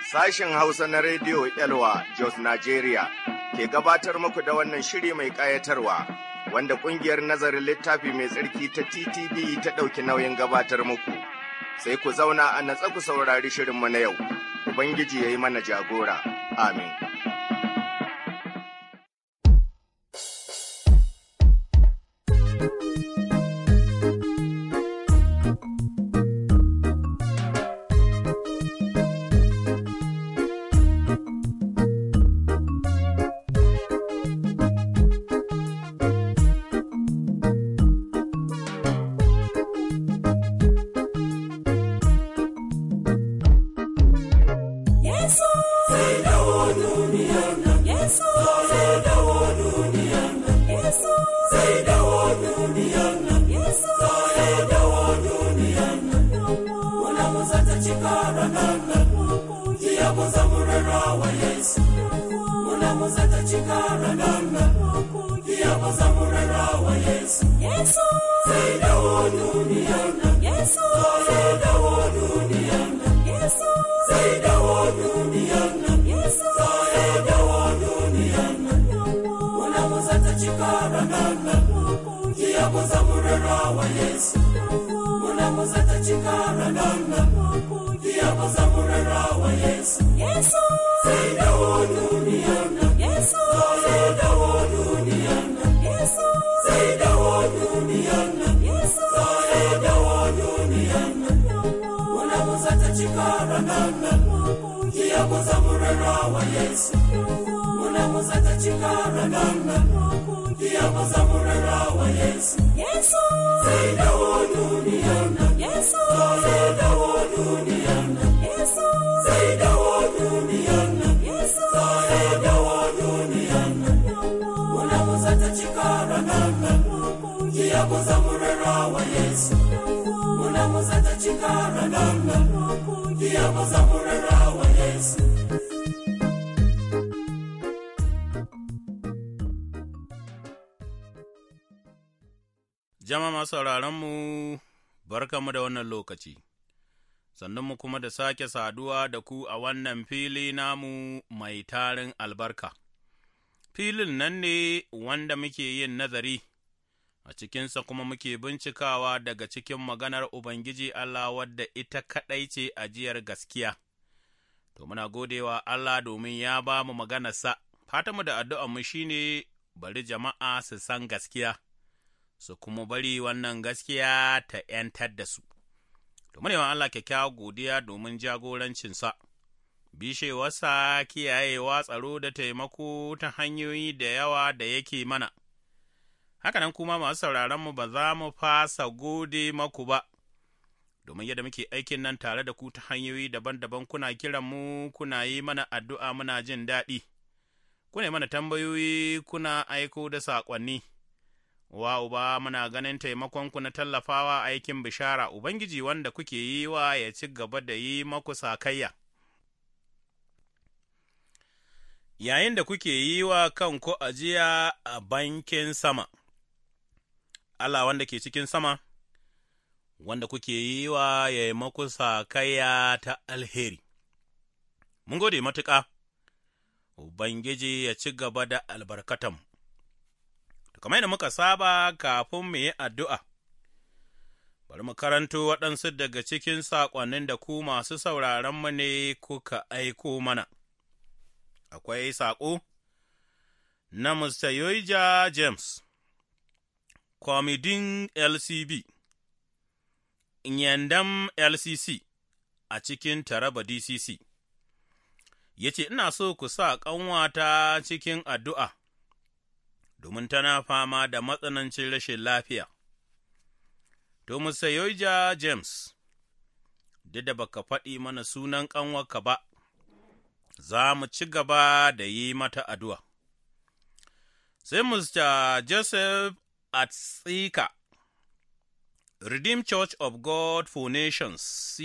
Sashen Hausa na Rediyo Elwa Jos Nigeria ke gabatar muku da wannan shiri mai ƙayatarwa wanda ƙungiyar nazarin littafi mai tsarki ta TTV ta ɗauki nauyin gabatar muku. Sai ku zauna a natsa ku saurari shirinmu na yau. Ubangiji ya yi mana jagora. Amin. Jama'a sauraronmu, barkanmu da wannan lokaci, sannunmu kuma da sake saduwa da ku a wannan fili namu mai tarin albarka. Filin nan ne wanda muke yin nazari, a cikinsa kuma muke bincikawa daga cikin maganar Ubangiji Allah wadda ita kaɗai ce ajiyar gaskiya. To, muna godewa Allah domin ya ba mu maganarsa, fatanmu da addu'anmu shi ne bari jama'a su san gaskiya. Su kuma bari wannan gaskiya ta ’yantar da su. Domin yawan Allah kyakkyawa godiya domin jagorancinsa, bishewarsa, kiyayewa, tsaro da taimako ta hanyoyi da yawa da yake mana. Hakanan kuma masu sauraronmu ba za mu fasa gode maku ba, domin yadda muke aikin nan tare da ku ta hanyoyi daban-daban kuna kiranmu, kuna yi mana addu'a muna jin daɗi, kuna mana tambayoyi, kuna aiko da saƙonni. Wa uba muna ganin taimakonku na tallafawa aikin bishara, Ubangiji wanda kuke yi wa ya ci gaba da yi maku sakayya. Yayin da kuke yi wa kanku ajiya a bankin sama, Allah wanda ke cikin sama, wanda kuke yi wa ya yi maku sakayya ta alheri. Mun gode matuƙa, Ubangiji ya ci gaba da albarkatanmu. Kamar yadda muka saba kafin mu yi addu'a, bari mu karanto waɗansu daga cikin saƙonnin da ku masu sauraronmu ne kuka aiko mana. Akwai saƙo na Mr. Yoija James, Kwamidin LCB, Nyandam LCC a cikin Taraba DCC, ya ce, Ina so ku sa ƙanwata cikin addu'a. Domin tana fama da matsanancin rashin lafiya. To, Mr. Yoija James, duk da baka faɗi mana sunan ƙanwarka ba, za mu ci gaba da yi mata addu'a. Sai Mr. Joseph Atsika, Redeemed Church of God for Nations,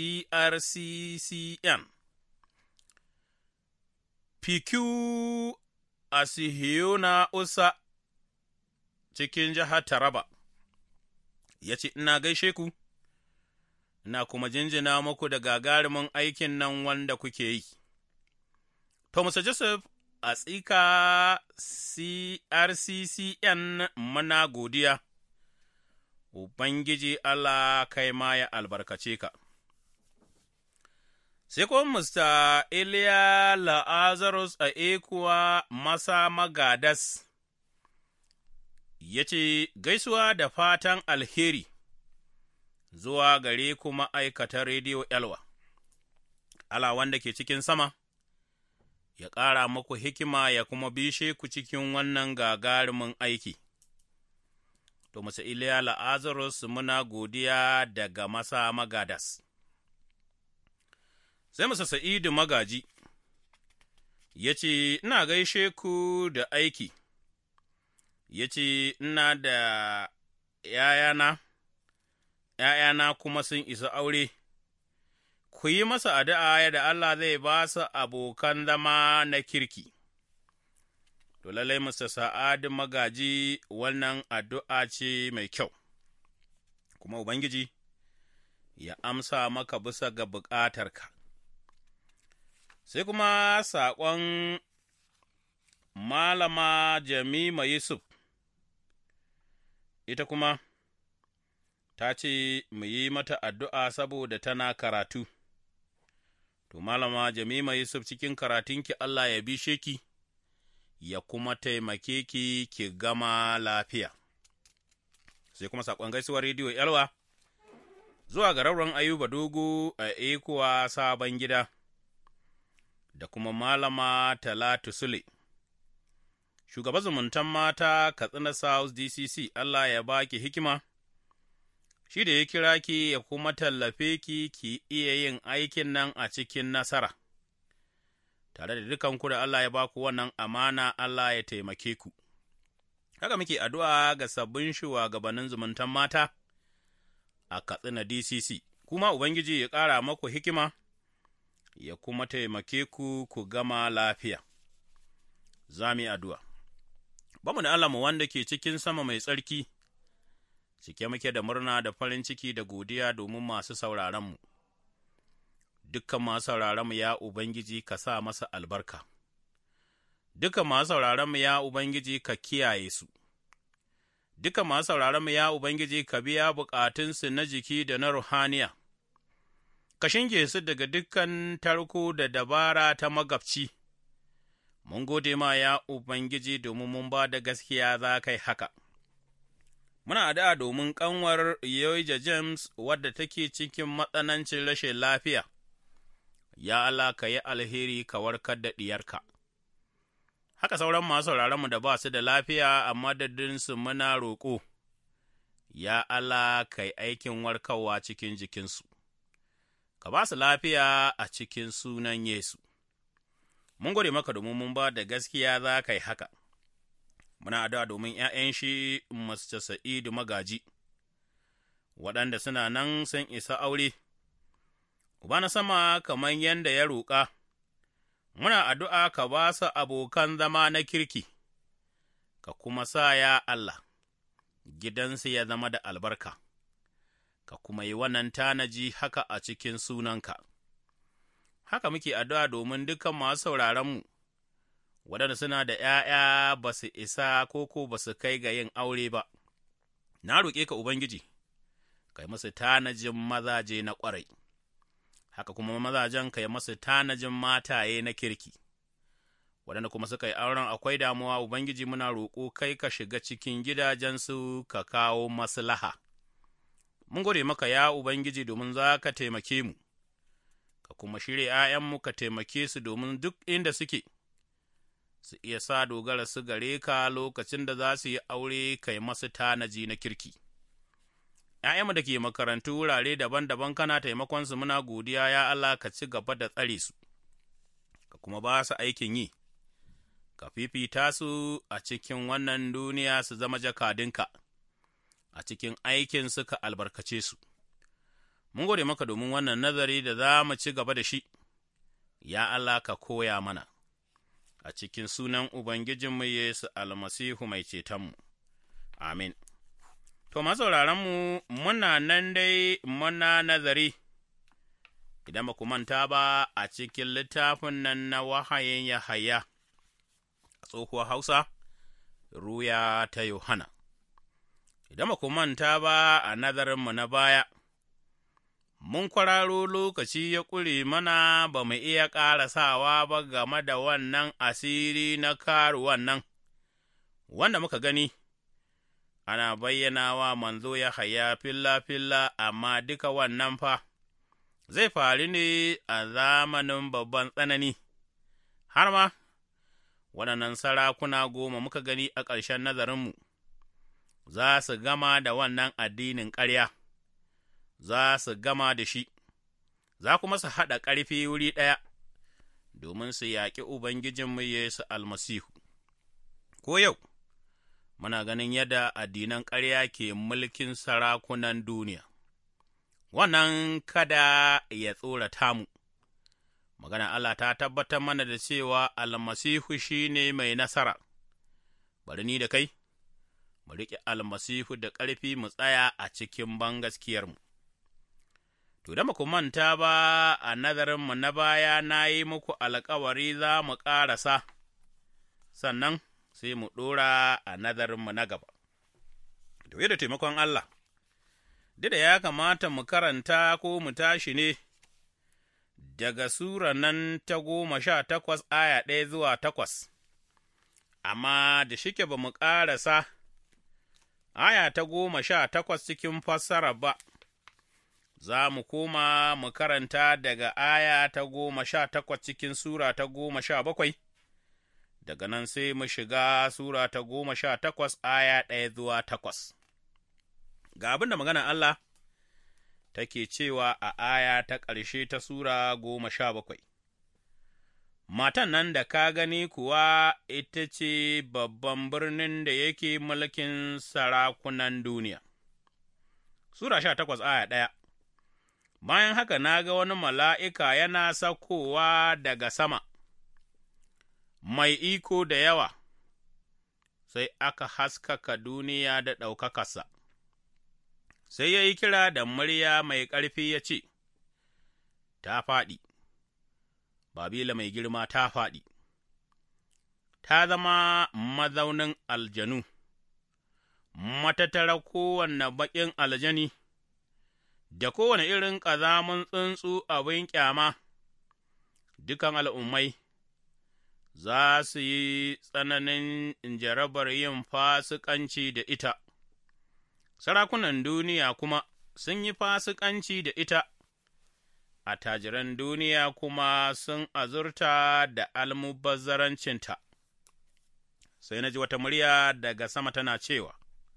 CRCCN, PQ Asihiyona Usa, cikin jihar Taraba, ya ce, Ina gaishe ku, ina kuma jinjina muku da gagarumin aikin nan wanda kuke yi. To, Mr. Joseph, a tsika CRCCN muna godiya, Ubangiji Allah kai ma ya albarkace ka. Sai kuma Mr. Iliya Lazarus a Ekuwa Masa Magadas, ya ce, Gaisuwa da fatan alheri zuwa gare kuma ma'aikatan Rediyo Elwa, Allah wanda ke cikin sama, ya ƙara muku hikima ya kuma bishe ku cikin wannan gagarumin aiki. To, Mr. Iliya Lazarus muna godiya daga Masa Magadas. Sai Mr. Sa'idu Magaji, ya ce, Ina gaishe ku da aiki, ya ce, Ina da ’ya'yana kuma sun isa aure, ku yi masa addu'a yadda Allah zai ba su abokan zama na kirki. To, lallai Mr. Sa'adu Magaji, wannan addu'a ce mai kyau, kuma Ubangiji ya amsa maka bisa ga bukatarka. Sai kuma saƙon Malama Jamima Yusuf, ita kuma ta ce mu yi mata addu'a saboda tana karatu. To, Malama Jamima Yusuf, cikin karatunki Allah ya bishe ki, ya kuma taimake ki ki gama lafiya. Sai kuma saƙon gaisuwar Rediyo Yalwa, zuwa ga Rauren Ayuba Dogo a Ekuwa Sabon Gida, da kuma Malama Talatu Sule. Shugaba zumuntan mata Katsina South DCC, Allah ya baki hikima, shi da ya kira ki ya kuma tallafe ki iya yin aikin nan a cikin nasara, tare da dukanku da Allah ya baku wannan amana, Allah ya taimake ku. Haka muke addu'a ga sabbin shugabannin zumuntan mata a Katsina DCC, kuma Ubangiji ya ƙara maku hikima, ya kuma taimake ku ku gama lafiya. Za mu yi addu'a. Bamu da Allahnmu wanda ke cikin sama mai tsarki, cike muke da murna da farin ciki da godiya domin masu sauraronmu. Dukkan masu sauraronmu ya Ubangiji ka sa masa albarka, dukkan masu sauraronmu ya Ubangiji ka kiyaye su, dukkan masu sauraronmu ya Ubangiji ka biya bukatunsu na jiki da na ruhaniya, ka shinge su daga dukkan tarko da dabara ta magabci. Mun gode ma ya Ubangiji domin mun ba da gaskiya za kai haka. Muna addu'a domin ƙanwar Yoija James wadda take cikin matsanancin rashin lafiya, ya Allah ka yi alheri ka warkar da ɗiyarka. Haka sauran masu sauraronmu da ba su da lafiya a madadinsu muna roƙo, ya Allah ka yi aikin warkarwa cikin jikinsu, ka ba su lafiya a cikin sunan Yesu. Mun gode maka domin mun ba da gaskiya za ka yi haka. Muna addu'a domin ’ya'yan shi Mr. Sa'idu Magaji, waɗanda suna nan sun isa aure, Uba na sama kamar yadda ya roƙa, muna addu'a ka ba su abokan zama na kirki, ka kuma sa ya Allah, gidansu ya zama da albarka, ka kuma yi wannan tanaji haka a cikin sunanka. Haka muke addu'a domin dukan masu sauraronmu, waɗanda suna da ’ya'ya ba su isa ko ba su kai ga yin aure ba, na roƙe ka Ubangiji, kai musu tanajin mazaje na ƙwarai, haka kuma mazajen kai musu tanajin mataye na kirki, waɗanda kuma suka yi auren akwai damuwa, Ubangiji muna roƙo kai ka shiga cikin gidajensu ka kawo maslaha. Mun gode maka ya Ubangiji domin za ka taimake mu, ka kuma shirya ’ya'yanmu ka taimake su domin duk inda suke, su iya sa dogara su gare ka lokacin da za su yi aure kai masu tanaji na kirki. ’Ya'yanmu da ke makarantu wurare daban-daban kana taimakonsu muna godiya ya Allah ka ci gaba da tsare su, ka kuma ba su aikin yi, ka fifita su a cikin wannan duniya su zama jakadinka, a cikin aikin suka albarkace su. Mun gode maka domin wannan nazari da za mu ci gaba da shi, ya Allah ka koya mana, a cikin sunan Ubangijinmu Yesu almasihu mai cetonmu. Amin. To, masauraranmu muna nan dai muna nazari idan ba ku manta ba a cikin littafin nan na wahayin Yahaya, a tsohuwar Hausa, Ruya ta Yohana. Idan ba ku manta ba a nazarinmu na baya, mun kwararo lokaci ya ƙure mana ba mu iya ƙarasawa ba game da wannan asiri na karuwan nan, wanda muka gani, ana bayyana wa manzo Yahaya filla-filla, amma duka wannan fa, zai faru ne a zamanin babban tsanani, har ma, waɗannan sarakuna 10 muka gani a ƙarshen nazarinmu, za su gama da wannan addinin ƙarya. Za su gama da shi, za kuma su haɗa ƙarfi wuri ɗaya, domin su yaƙi Ubangijinmu Yesu Almasihu. Ko yau, muna ganin yadda addinan ƙarya ke mulkin sarakunan duniya. Wannan kada ya tsorata mu, magana Allah ta tabbatar mana da cewa Almasihu shi ne mai nasara, bari ni da kai, mu riƙe Almasihu da ƙarfi mu tsaya a cikin bangaskiyarmu. To, da muku manta ba a nazarinmu na baya na yi muku alkawari za mu ƙarasa, sannan sai mu ɗora a nazarinmu na gaba. To, da taimakon Allah, duk da ya kamata mu karanta ko mu tashi ne daga Sura nan ta 18 aya 1 zuwa 8, amma da shike ba mu ƙarasa aya ta 18 cikin fassara ba. Za mu koma mu karanta daga aya ta 18 cikin Sura ta 17, daga nan sai mu shiga Sura ta 18 aya 1 zuwa 8. Ga abin da magana Allah take cewa a aya ta ƙarshe ta Sura 17. Matan nan da ka gani kuwa ita ce babban birnin da yake mulkin sarakunan duniya. Sura 18 aya 1. Bayan haka na ga wani mala'ika yana saukowa daga sama, mai iko da yawa, sai aka haskaka duniya da ɗaukakarsa, sai ya yi kira da murya mai ƙarfi ya ce, Ta faɗi, Babila mai girma ta faɗi, ta zama mazaunin aljanu, matattara kowane baƙin aljani, da kowane irin ƙazamin tsuntsu abin ƙyama, dukan al'ummai za su yi tsananin jarabar yin fasikanci da ita, sarakunan duniya kuma sun yi fasikanci da ita, attajiran duniya kuma sun azurta da almubazzarancinta. Sai na ji wata murya daga sama tana cewa,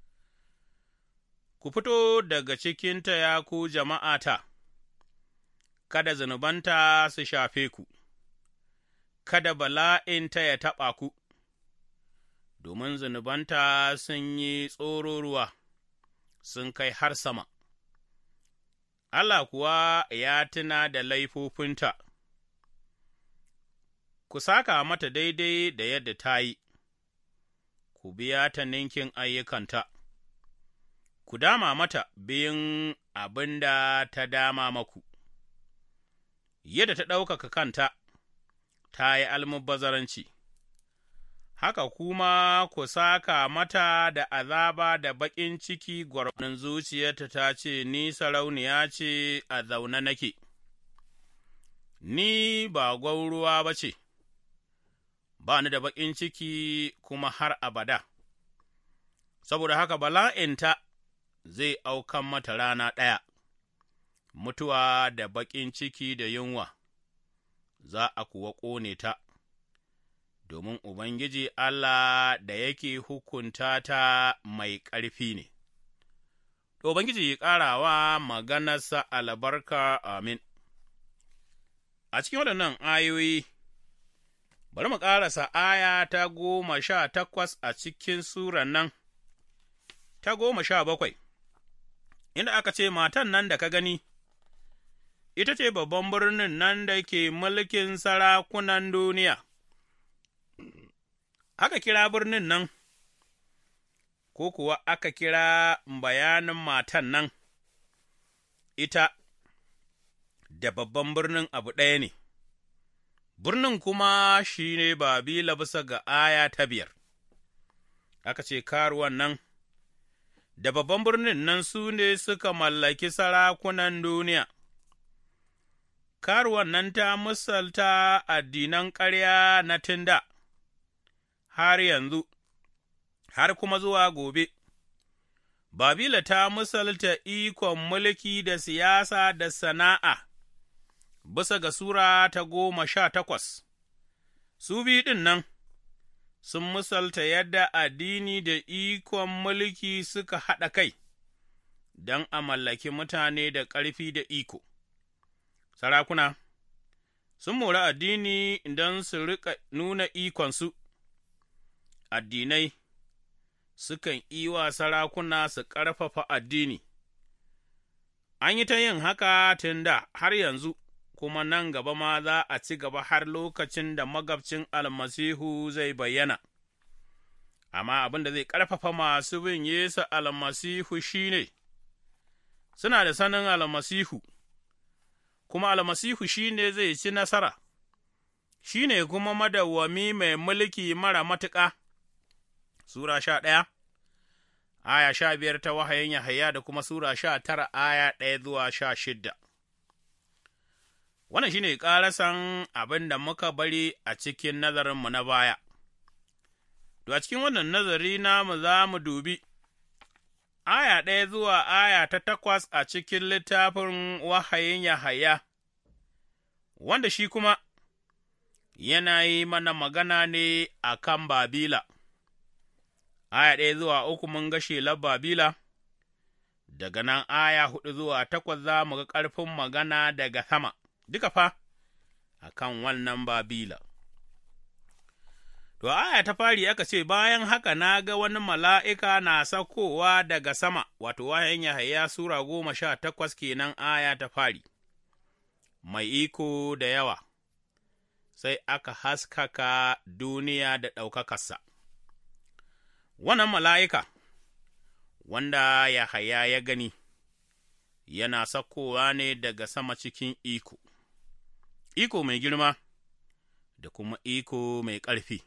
Ku fito daga cikinta, ya ku jama'ata, kada zunubanta su shafe ku, kada bala'inta ya taɓa ku, domin zunubanta sun yi tsororuwa, sun kai har sama. Allah kuwa ya tuna da laifofinta, ku saka mata daidai da yadda ta yi, ku biya ta ninkin ayyukanta. Ku dama mata biyun abin da ta dama maku, yadda ta ɗaukaka kanta, ta yi almubazzaranci, haka kuma ku saka mata da azaba da baƙin ciki gwargwadon zuciyarta ta ce, Ni sarauniya ce a zaune nake, ni ba gwauruwa ba ce, ba ni da baƙin ciki kuma har abada, saboda haka bala'inta zai aukan mata rana ɗaya, mutuwa da baƙin ciki da yunwa, za a kuwa ƙone ta, domin Ubangiji Allah da yake hukunta ta mai ƙarfi ne. To, Ubangiji ya ƙarawa maganarsa albarka, amin. A cikin waɗannan ayoyi, bari mu ƙarasa aya ta 18 a cikin suran nan, ta 17. Inda aka ce, Matan nan da ka gani, ita ce babban birnin nan da ke mulkin sarakunan duniya. Aka kira birnin nan, ko kuwa aka kira bayanin matan nan, ita da babban birnin abu ɗaya ne, birnin kuma shi ne Babila bisa ga aya ta 5. Aka ce karuwan nan, da babban birnin nan su ne suka mallaki sarakunan duniya. Karuwan nan ta misalta addinan ƙarya na tinda, har yanzu, har kuma zuwa gobe. Babila ta misalta ikon mulki da siyasa da sana'a, bisa ga Sura ta 18, su biyu ɗin nan sun misalta yadda addini da ikon mulki suka haɗa kai don a mallaki mutane da ƙarfi da iko. Sarakuna sun mori addini don su riƙa nuna ikonsu, addinai sukan wa sarakuna su ƙarfafa addini. An yi ta yin haka tun da har yanzu, kuma nan gaba ma za a ci gaba har lokacin da magabcin almasihu zai bayyana. Amma abin da zai ƙarfafa masu bin Yesu almasihu shi ne, suna da sanin almasihu, kuma almasihu shi ne zai ci nasara, shi ne kuma madawwami mai mulki mara matuƙa. Sura 11, aya 15 ta wahayin Yahaya da kuma Sura 19, aya 1 zuwa 16. Wannan shi ne ƙarasan abin da muka bari a cikin nazarinmu na baya. To, a cikin wannan nazari namu za mu dubi aya 1 zuwa aya ta 8 a cikin littafin wahayin Yahaya, wanda shi kuma yana yi mana magana ne a kan Babila. Aya 1 zuwa 3 mun ga shelar Babila, daga nan aya 4 zuwa 8 za mu ga ƙarfin magana daga sama, duka fa a kan wannan Babila. To, aya ta fari aka ce, bayan haka na ga wani mala'ika na saukowa daga sama, wato wahayin Yahaya Sura 18 kenan aya ta fari, mai iko da yawa, sai aka haskaka duniya da ɗaukakarsa. Wannan mala'ika, wanda Yahaya ya gani, yana saukowa ne daga sama cikin iko mai girma, da kuma iko mai ƙarfi,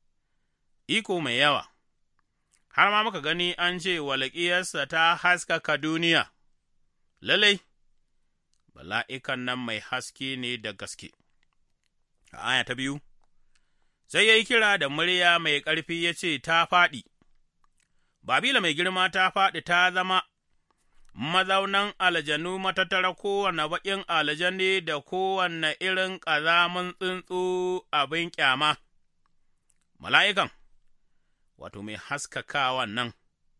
iko mai yawa, har ma muka gani an ce walƙiyarsa ta haskaka duniya, lalai, mala'ikan nan mai haske ne da gaske. A aya ta 2, sai ya yi kira da murya mai ƙarfi ya ce, ta faɗi, Babila mai girma ta faɗi ta zama mazaunan aljanu, matattara kowane baƙin aljani da kowane irin ƙazamin tsuntsu abin ƙyama. Mala'ikan, wato mai haskakawan nan,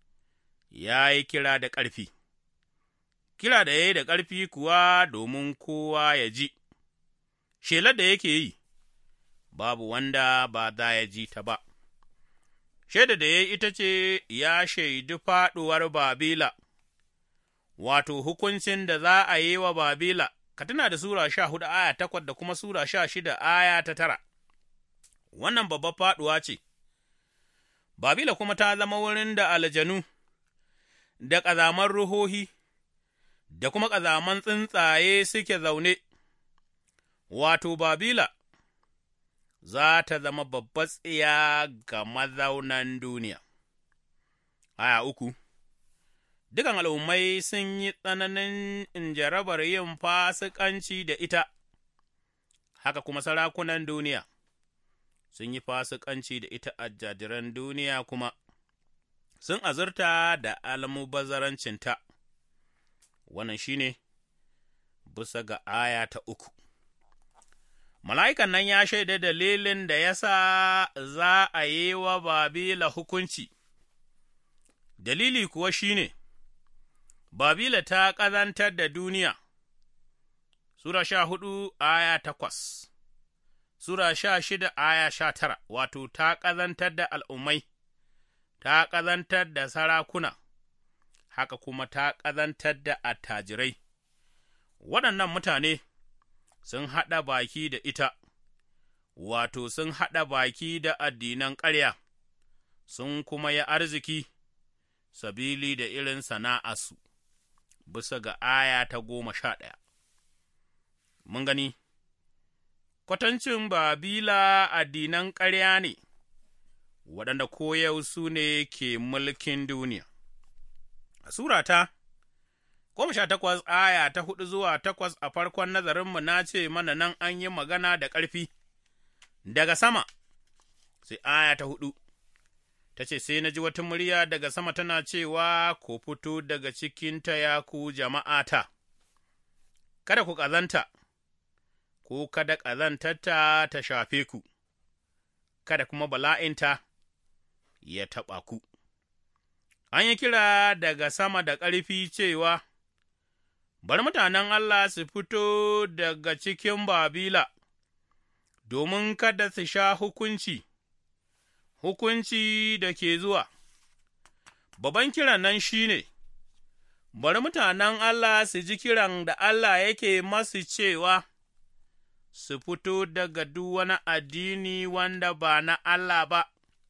ya yi kira da ƙarfi, kira da ya yi da ƙarfi kuwa domin kowa ya ji, shelar da yake yi, babu wanda ba za ya ji ta ba. Shaida da ya yi ita ce ya shaidi faɗuwar Babila, wato hukuncin da za a yi wa Babila, ka tuna da Sura 14 aya 8 da kuma Sura 16 aya ta 9. Wannan babbar faɗuwa ce, Babila kuma ta zama wurin da aljanu, da ƙazaman ruhohi, da kuma ƙazaman tsuntsaye suke zaune, wato Babila za ta zama babbar tsiya ga mazaunan duniya. Aya 3, dukan al'ummai sun yi tsananin jarabar yin fasikanci da ita, haka kuma sarakunan duniya sun yi fasikanci da ita, ajajiran duniya kuma sun azurta da almubazzarancinta. Wannan shi ne bisa ga aya ta 3. Mala'ikan nan ya shaida dalilin da ya sa za a yi wa Babila hukunci, dalili kuwa shi ne, Babila ta ƙazantar da duniya, Sura 14 aya 8, Sura 16 aya 19, wato ta ƙazantar da al'ummai, ta ƙazantar da sarakuna, haka kuma ta ƙazantar da attajirai. Waɗannan mutane sun haɗa baki da ita, wato sun haɗa baki da addinan ƙarya, sun kuma yi arziki, sabili da irin sana'arsu, bisa ga aya ta 11. mun gani, kwatancin Babila addinan ƙarya ne, waɗanda koyau su ne ke mulkin duniya. A Sura ta 18 aya ta 4 zuwa 8 a farkon nazarinmu na ce mana nan an yi magana da ƙarfi daga sama, sai aya ta 4 ta ce, Sai na ji wata murya daga sama tana cewa, Ku fito daga cikinta ya ku jama'ata, kada ku ƙazanta, ko kada ƙazantarta ta shafe ku, kada kuma bala'inta ya taɓa ku. An yi kira daga sama da ƙarfi cewa, Bari mutanen Allah su fito daga cikin Babila, domin kada su sha hukunci da ke zuwa. Babban kiran nan shi ne, Bari mutanen Allah su ji kiran da Allah yake masu cewa, su fito daga duk wani addini wanda ba na Allah ba,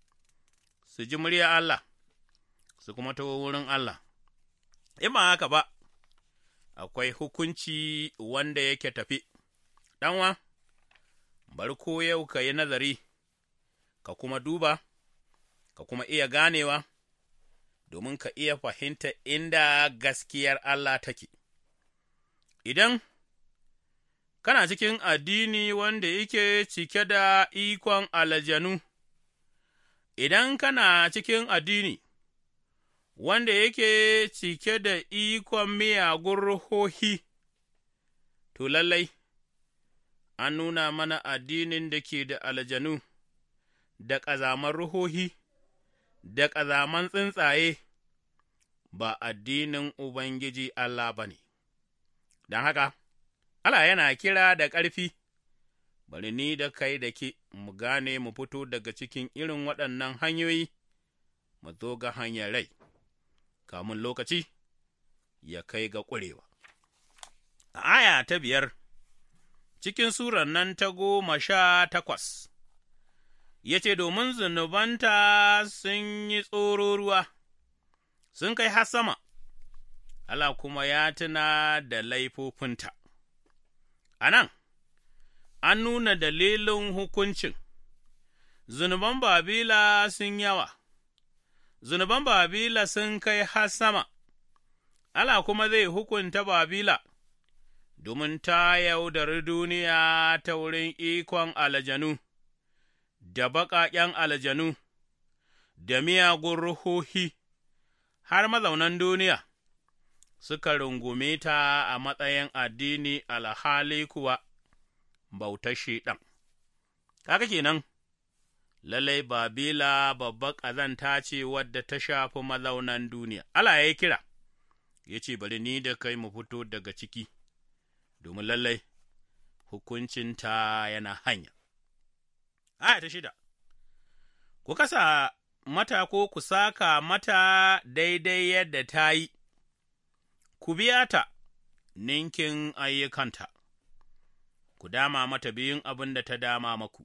su ji murya Allah, su kuma taho wurin Allah. In ba haka ba, akwai hukunci wanda yake tafi. Ɗanwa, bari ko yau ka yi nazari, ka kuma duba, ka kuma iya ganewa, domin ka iya fahimta inda gaskiyar Allah take. Idan kana cikin addini wanda yake cike da ikon aljanu, idan kana cikin addini wanda yake cike da ikon miyagun ruhohi, to lallai, an nuna mana addinin da ke da aljanu, da ƙazaman ruhohi, da ƙazaman tsuntsaye, ba addinin Ubangiji Allah ba ne. Don haka, Allah yana kira da ƙarfi, bari ni da kai da ke mu gane mu fito daga cikin irin waɗannan hanyoyi, mu zo ga hanyar rai, kamun lokaci ya kai ga ƙurewa. A aya ta 5, cikin surar nan ta 18, ya ce, Domin zunubanta sun yi tsororuwa, sun kai har sama, Allah kuma ya tuna da laifofinta. A nan, an nuna dalilin hukuncin, zunuban Babila sun yawa, zunuban Babila sun kai har sama, Allah kuma zai hukunta Babila, domin ta yaudari duniya ta wurin ikon aljanu, da baƙaƙen aljanu, da miyagun ruhohi, har mazaunan duniya suka rungume ta a matsayin addini, alhali kuwa bautar Shaiɗan. Kaga kenan, lallai Babila babbar ƙazanta ce wadda ta shafi mazaunan duniya. Allah ya yi kira, ya ce, Bari ni da kai mu fito daga ciki, domin lallai hukuncinta yana hanya. Aya ta 6, Ku kasa mata ko ku saka mata daidai yadda ta yi, ku biya ta ninkin ayyukanta, ku dama mata biyun abin da ta dama maku.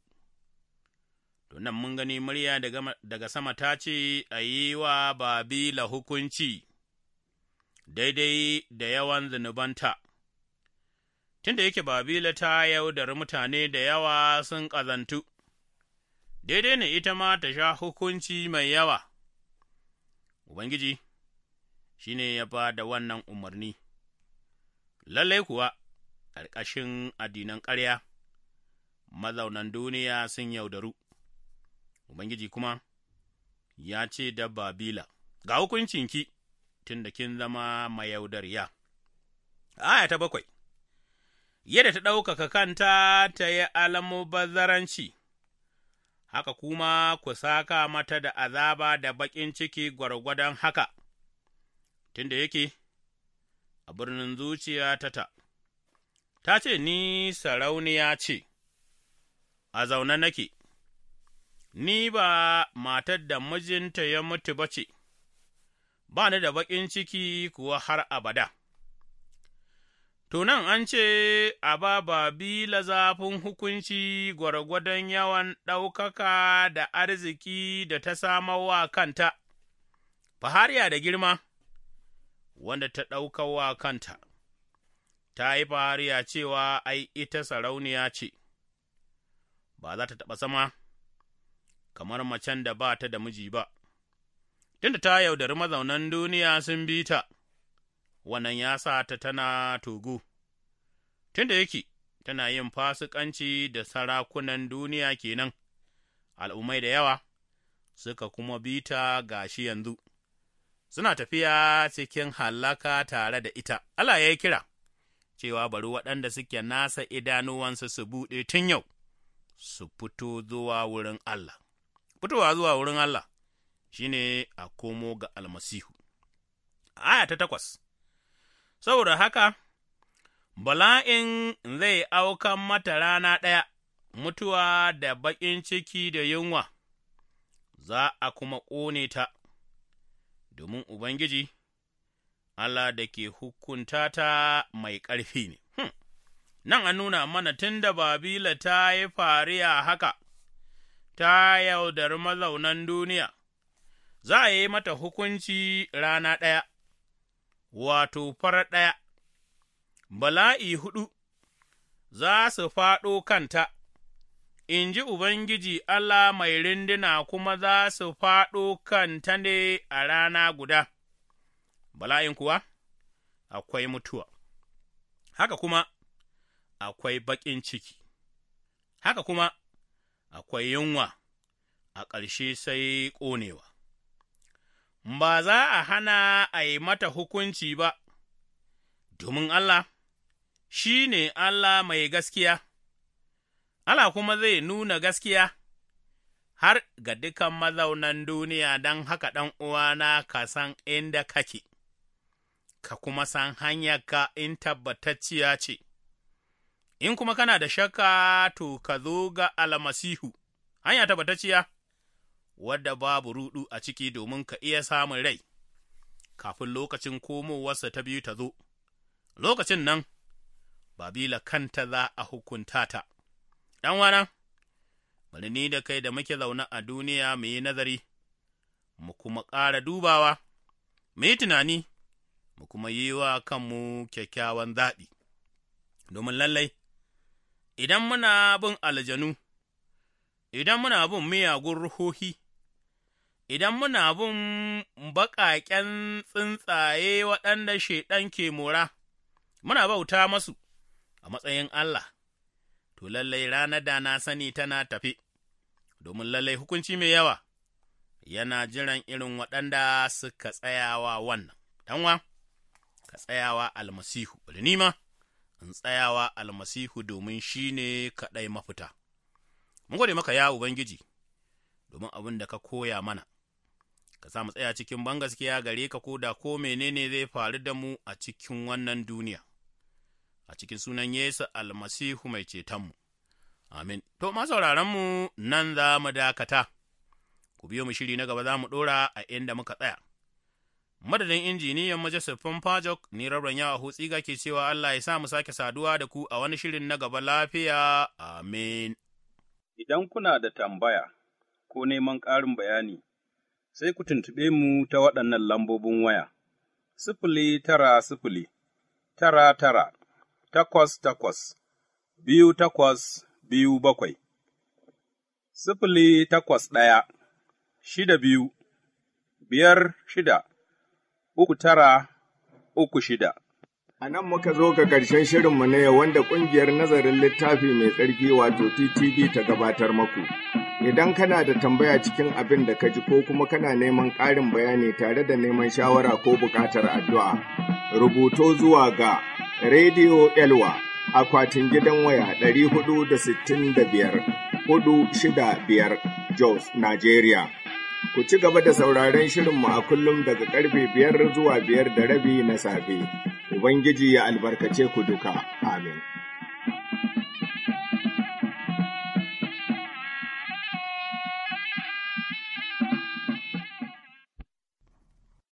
To, nan mun gani murya daga sama ta ce a yi wa Babila hukunci, daidai da yawan zunubanta, tunda yake Babila ta yaudari mutane da yawa sun ƙazantu, daidai ne ita ma ta sha hukunci mai yawa. Ubangiji shi ne ya ba da wannan umarni, lallai kuwa ƙarƙashin addinan ƙarya, mazaunan duniya sun yaudaru. Ubangiji kuma ya ce da Babila, Ga hukuncinki, tun da kin zama mai yaudariya. Aya ta 7, Yadda ta ɗaukaka kanta ta yi almubazzaranci, haka kuma ku saka mata da azaba da baƙin ciki gwargwadon haka, tun da yake a birnin zuciya ta ce, Ni sarauniya ce, a zaune nake, ni ba matar da mijinta ya mutu ba ce, ba ni da baƙin ciki kuwa har abada. To, nan an ce, A ba Babila zafin hukunci gwargwadon yawan ɗaukaka da arziki da ta samar wa kanta, fahariya da girma, wanda ta ɗaukar wa kanta, ta yi fariya cewa ai ita sarauniya ce, ba za ta taɓa sama kamar macen da ba ta da miji ba, tunda ta yaudari mazaunan duniya sun bi ta, wannan ya sa ta tana togo, tunda yake tana yin fasikanci da sarakunan duniya kenan, al'ummai da yawa suka kuma bi ta gashi yanzu, suna tafiya cikin hallaka tare da ita. Allah ya yi kira, cewa bari waɗanda suke nasa idanuwansu su buɗe tun yau, su fito zuwa wurin Allah. Fitowa zuwa wurin Allah shi ne a komo ga almasihu. Aya ta 8, saboda haka, bala'in zai aukan mata rana ɗaya, mutuwa da baƙin ciki da yunwa, za a kuma ƙone ta, domin Ubangiji, Allah da ke hukunta ta mai ƙarfi ne. Nan an nuna mana tun da Babila ta yi fariya haka, ta yaudari mazaunan duniya, za a yi mata hukunci rana ɗaya, wato farar ɗaya, bala'i 4 za su faɗo kanta, in ji Ubangiji Allah mai rinduna kuma za su faɗo kanta ne a rana guda, bala'in kuwa akwai mutuwa, haka kuma akwai baƙin ciki, haka kuma akwai yunwa, a ƙarshe sai ƙonewa. Ba za a hana a yi mata hukunci ba, domin Allah shi ne Allah mai gaskiya, Allah kuma zai nuna gaskiya har ga dukan mazaunan duniya, don haka ɗan uwana ka san inda kake, ka kuma san hanyarka in tabbatacciya ce, in kuma kana da shakka to ka zo ga almasihu, hanya tabbatacciya, wadda babu ruɗu a ciki domin ka iya samun rai, kafin lokacin komowarsa ta biyu ta zo, lokacin nan, Babila kanta za a hukunta ta. ’Yan'wana, bari ni da kai da muke zaune a duniya mu yi nazari, mu kuma ƙara dubawa, mu yi tunani, mu kuma yi wa kanmu kyakkyawan zaɓi, domin lallai, idan muna bin aljanu, idan muna bin miyagun ruhohi, idan muna bin baƙaƙen tsuntsaye waɗanda Shaiɗan ke mora, muna bauta masu a matsayin Allah, to lallai ranar da na sani tana tafe, domin lallai hukunci mai yawa yana jiran irin waɗanda suka tsayawa wannan. ɗanwa, ka tsayawa almasihu, bari ni ma in tsayawa almasihu domin shi ne kaɗai mafita. Mun gode maka ya Ubangiji, domin abin da ka koya mana, ka sa mu tsaya cikin bangaskiya gare ka ko da ko menene zai faru da mu a cikin wannan duniya, a cikin sunan Yesu almasihu mai cetonmu. Amin. To, masauraranmu nan za mu dakata, ku biyo mu shiri na gaba za mu ɗora a inda muka tsaya. Madadin injiniyan majalisar Fajok, ni Rabran Yawa Hutsiga ke cewa Allah ya sa mu sake saduwa da ku a wani shirin na gaba lafiya. Amin. Idan kuna da tambaya ko neman ƙarin bayani, sai ku tuntuɓe mu ta waɗannan lambobin waya, 090 99 88 2827, 081 62 56 3936. A nan muka zo ga ƙarshen shirinmu na yau wanda ƙungiyar nazarin littafi mai tsarki wato TTV ta gabatar maku. Idan kana da tambaya cikin abin da ka ji ko kuma kana neman ƙarin bayani tare da neman shawara ko buƙatar addu'a, rubuto zuwa ga Radio Elwa akwatin gidan waya 465 465 Jos, Nigeria. Ku ci gaba da sauraron shirinmu a kullum daga ƙarfe 5 zuwa 5:30 na safe. Ubangiji ya albarkace ku duka. Amin.